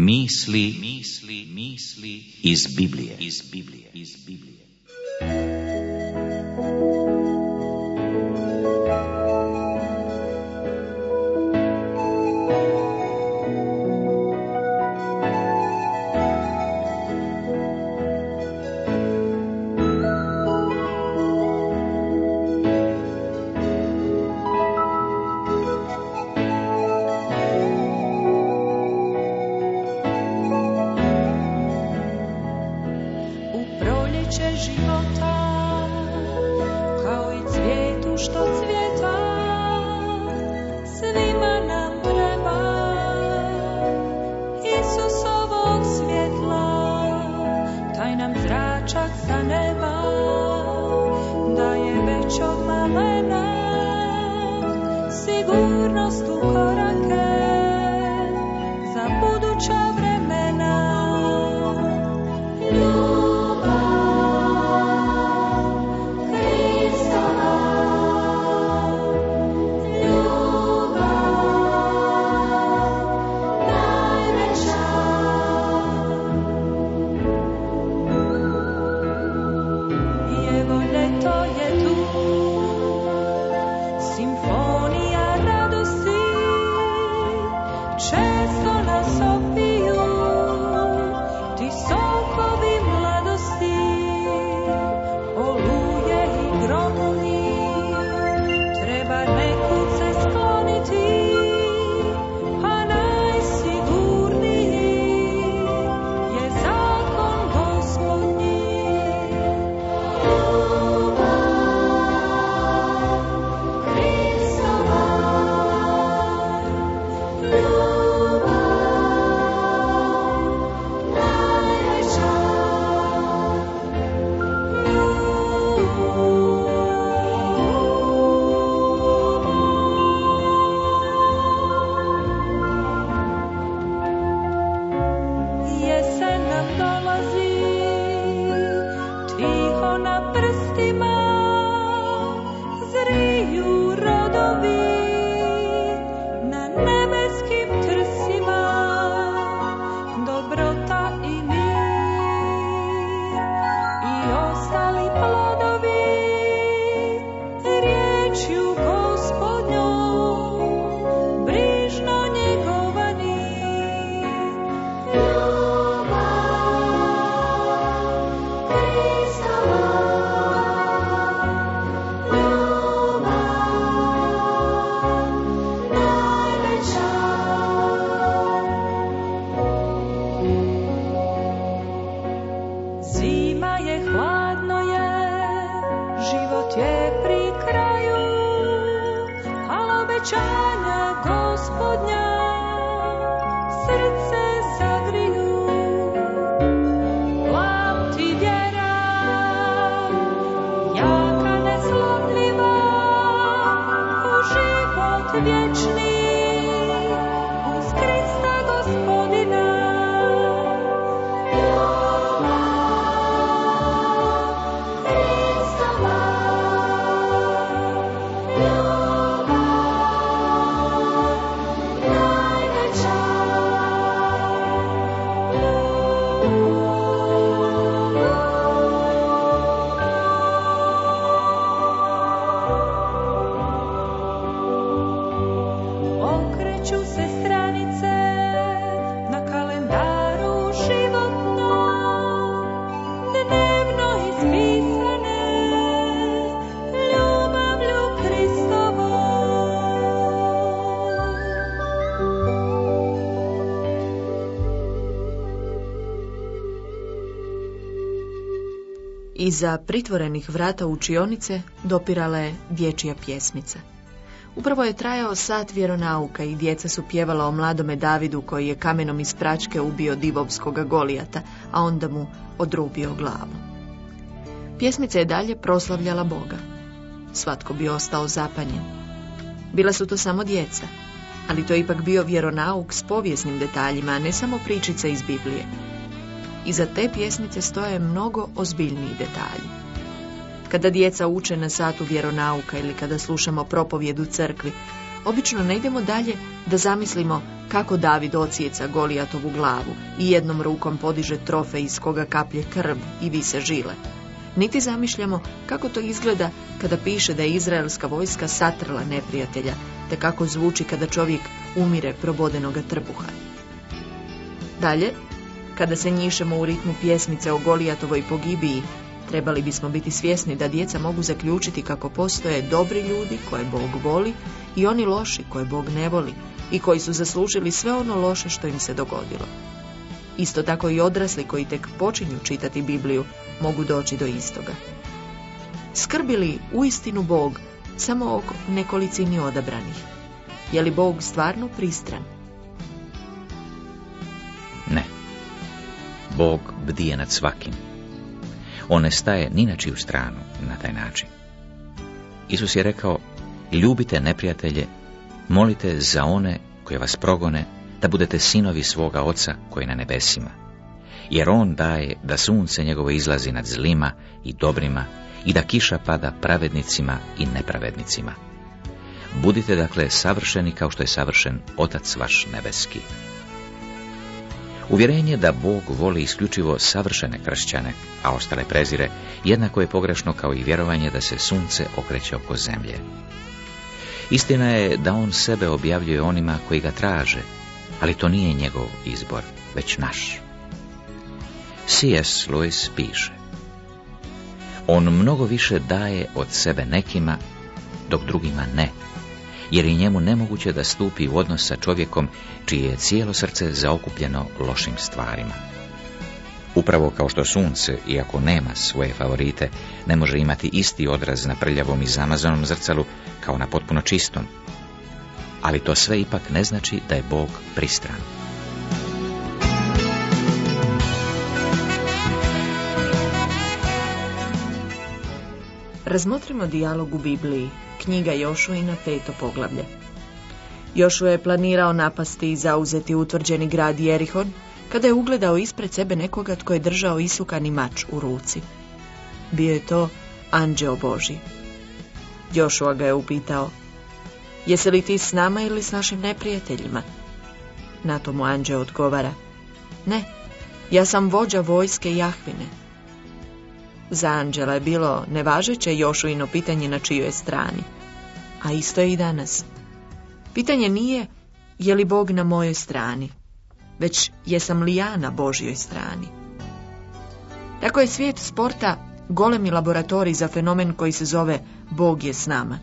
Misli iz Biblije. Iza pritvorenih vrata učionice dopirala je dječja pjesmica. Upravo je trajao sat vjeronauka i djeca su pjevala o mladome Davidu koji je kamenom iz pračke ubio divovskoga Golijata, a onda mu odrubio glavu. Pjesmica je dalje proslavljala Boga. Svatko bi ostao zapanjen. Bila su to samo djeca, ali to je ipak bio vjeronauk s povijesnim detaljima, a ne samo pričica iz Biblije. Iza te pjesmice stoje mnogo ozbiljniji detalji. Kada djeca uče na satu vjeronauka ili kada slušamo propovjed u crkvi, obično ne idemo dalje da zamislimo kako David ocijeca Golijatovu glavu i jednom rukom podiže trofej iz koga kaplje krv i vise žile. Niti zamišljamo kako to izgleda kada piše da je izraelska vojska satrla neprijatelja, te kako zvuči kada čovjek umire probodenoga trbuha. Dalje, kada se njišemo u ritmu pjesmice o Golijatovoj pogibiji, trebali bismo biti svjesni da djeca mogu zaključiti kako postoje dobri ljudi koje Bog voli i oni loši koje Bog ne voli i koji su zaslužili sve ono loše što im se dogodilo. Isto tako i odrasli koji tek počinju čitati Bibliju mogu doći do istoga. Skrbi li uistinu Bog samo o nekolicini odabranih? Je li Bog stvarno pristran? Ne. Bog bdije nad svakim. On ne staje ni na čiju stranu na taj način. Isus je rekao, ljubite neprijatelje, molite za one koje vas progone, da budete sinovi svoga Oca koji je na nebesima. Jer on daje da sunce njegovo izlazi nad zlima i dobrima i da kiša pada pravednicima i nepravednicima. Budite dakle savršeni kao što je savršen Otac vaš nebeski. Uvjerenje da Bog voli isključivo savršene kršćane, a ostale prezire, jednako je pogrešno kao i vjerovanje da se sunce okreće oko zemlje. Istina je da on sebe objavljuje onima koji ga traže, ali to nije njegov izbor, već naš. C.S. Lewis piše: on mnogo više daje od sebe nekima, dok drugima ne, jer je njemu nemoguće da stupi u odnos sa čovjekom čije je cijelo srce zaokupljeno lošim stvarima. Upravo kao što sunce, iako nema svoje favorite, ne može imati isti odraz na prljavom i zamazanom zrcalu kao na potpuno čistom. Ali to sve ipak ne znači da je Bog pristran. Razmotrimo dijalog u Bibliji, knjiga Jošuina 5. poglavlje. Jošua je planirao napasti i zauzeti utvrđeni grad Jerihon, kada je ugledao ispred sebe nekoga tko je držao isukani mač u ruci. Bio je to anđeo Božji. Jošua ga je upitao: jesi li ti s nama ili s našim neprijateljima? Na to mu anđeo odgovara: ne, ja sam vođa vojske Jahvine. Za anđela je bilo nevažeće Jošuino pitanje na čijoj je strani, a isto je i danas. Pitanje nije je li Bog na mojoj strani, već jesam li ja na Božjoj strani. Tako je svijet sporta golemi laboratorij za fenomen koji se zove Bog je s nama.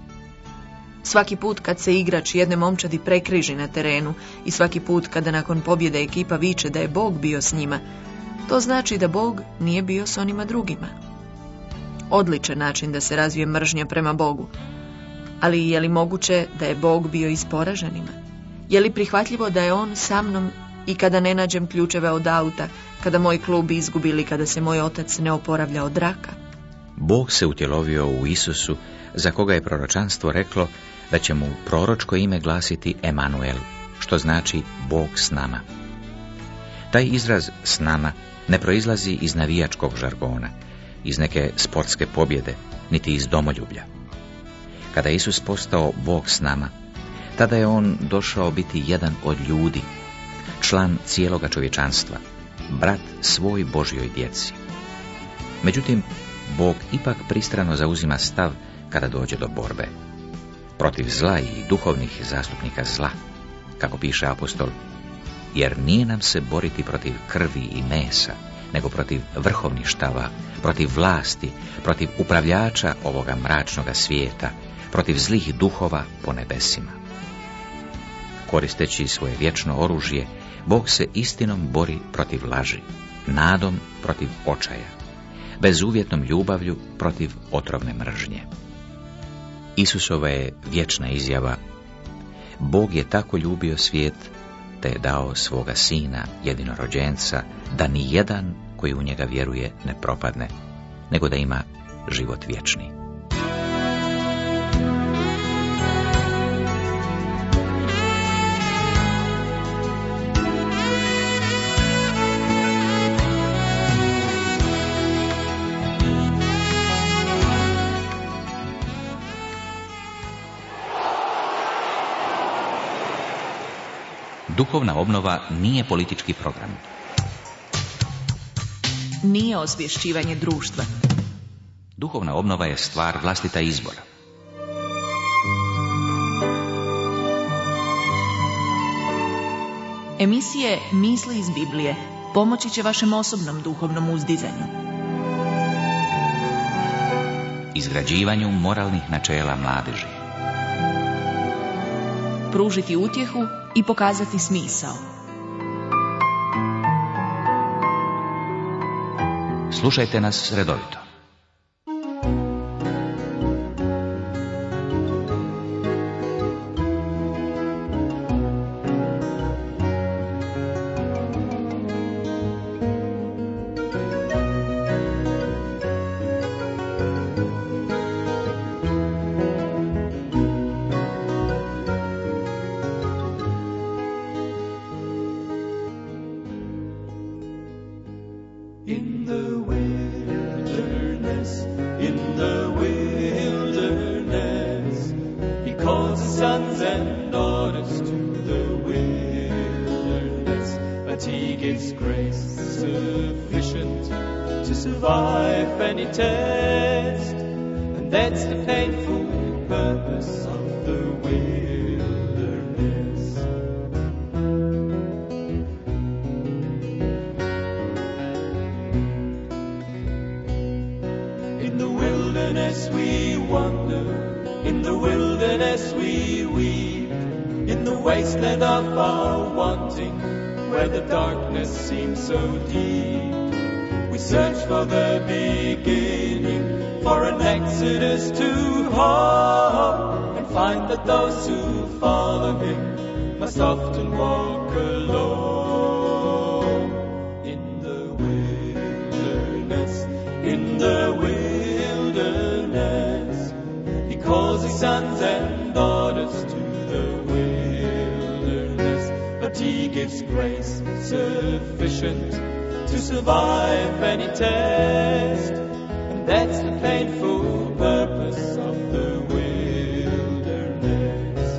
Svaki put kad se igrač jedne momčadi prekriži na terenu i svaki put kada nakon pobjede ekipa viče da je Bog bio s njima, to znači da Bog nije bio s onima drugima. Odličan način da se razvije mržnja prema Bogu. Ali je li moguće da je Bog bio i s poraženima? Je li prihvatljivo da je on sa mnom i kada ne nađem ključeve od auta, kada moj klub izgubi ili kada se moj otac ne oporavlja od raka? Bog se utjelovio u Isusu, za koga je proročanstvo reklo da će mu proročko ime glasiti Emanuel, što znači Bog s nama. Taj izraz s nama ne proizlazi iz navijačkog žargona, iz neke sportske pobjede, niti iz domoljublja. Kada je Isus postao Bog s nama, tada je on došao biti jedan od ljudi, član cijeloga čovječanstva, brat svoj Božjoj djeci. Međutim, Bog ipak pristrano zauzima stav kada dođe do borbe. Protiv zla i duhovnih zastupnika zla, kako piše apostol, jer nije nam se boriti protiv krvi i mesa, nego protiv vrhovništava, protiv vlasti, protiv upravljača ovoga mračnoga svijeta, protiv zlih duhova po nebesima. Koristeći svoje vječno oružje, Bog se istinom bori protiv laži, nadom protiv očaja, bezuvjetnom ljubavlju protiv otrovne mržnje. Isusova je vječna izjava: Bog je tako ljubio svijet te je dao svoga sina jedinorođenca, da ni jedan koji u njega vjeruje ne propadne, nego da ima život vječni. Duhovna obnova nije politički program. Nije osvješćivanje društva. Duhovna obnova je stvar vlastita izbora. Emisije Misli iz Biblije pomoći će vašem osobnom duhovnom uzdizanju, Izgrađivanju moralnih načela mladeži. pružiti utjehu i pokazati smisao. Slušajte nas redovito. In the wilderness, he calls his sons and daughters to the wilderness, but he gives grace sufficient to survive any test, and that's the painful purpose of the wilderness. In the wilderness we wander, in the wilderness we weep, in the wasteland of our wanting, where the darkness seems so deep. We search for the beginning, for an exodus to hope, and find that those who follow him must often walk alone. In the wilderness, in the wilderness, he calls his sons and daughters to the wilderness, but he gives grace sufficient to survive any test, and that's the painful purpose of the wilderness.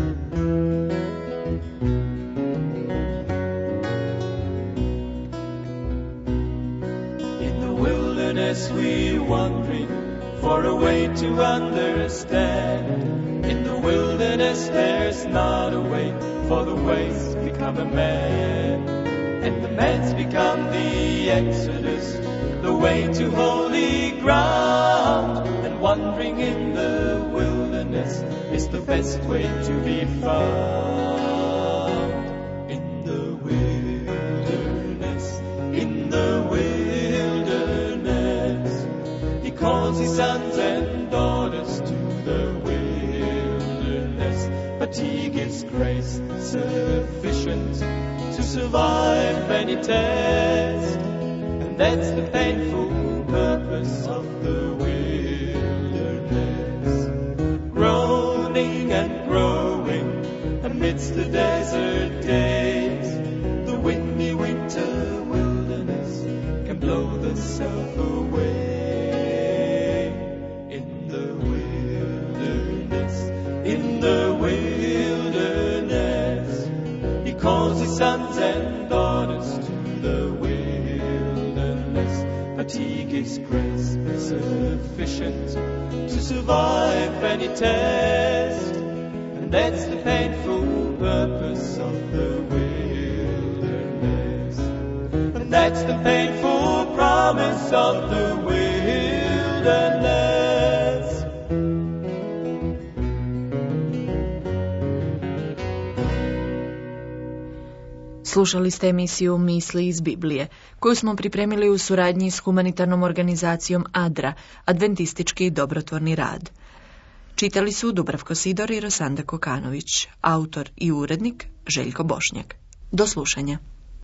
In the wilderness we wandering for a way to understand. In the wilderness there's not a way, for the ways become a man, and the man's become the exodus, the way to holy ground. And wandering in the wilderness is the best way to be found. In the wilderness, in the wilderness, he calls his sons and daughters to the wilderness, but he gives grace sufficient to survive any test, and that's the painful purpose of the wilderness. Groaning and growing amidst the desert days, the windy winter wilderness can blow the self away. In the wilderness, in the wilderness, he calls his sons and daughters to the wilderness, but he gives grace sufficient to survive any test, and that's the painful purpose of the wilderness, and that's the painful promise of the wilderness. Slušali ste emisiju Misli iz Biblije, koju smo pripremili u suradnji s humanitarnom organizacijom ADRA, Adventistički dobrotvorni rad. Čitali su Dubravko Sidor i Rosanda Kokanović, autor i urednik Željko Bošnjak. Do slušanja.